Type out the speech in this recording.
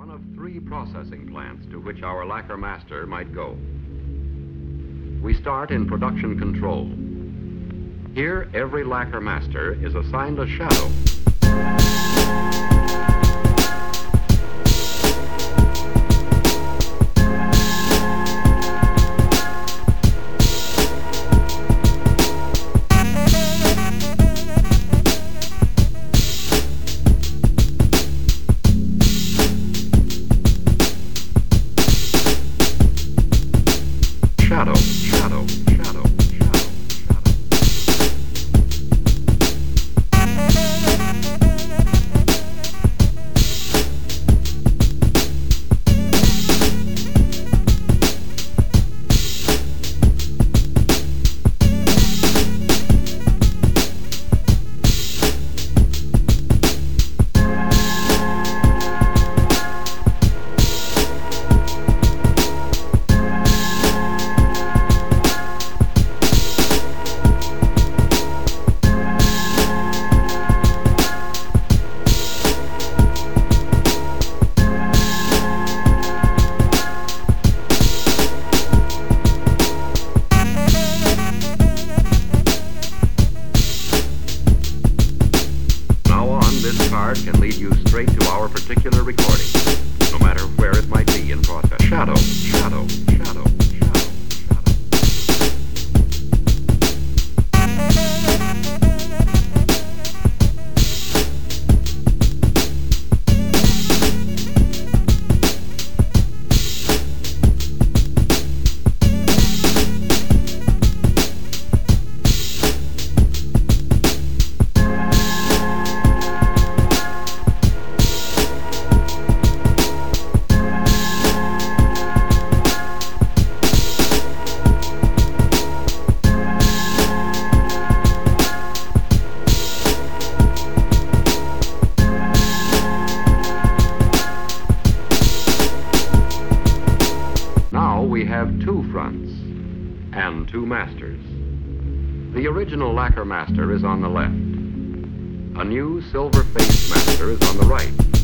one of three processing plants to which our lacquer master might go. We start in production control. Here, every lacquer master is assigned a shadow. Shadow, shadow, shadow, shadow, This card can lead you straight to our particular recording, no matter where it might be in process. Shadow, shadow, shadow, shadow, shadow. We have two fronts and two masters. The original lacquer master is on the left. A new silver-faced master is on the right.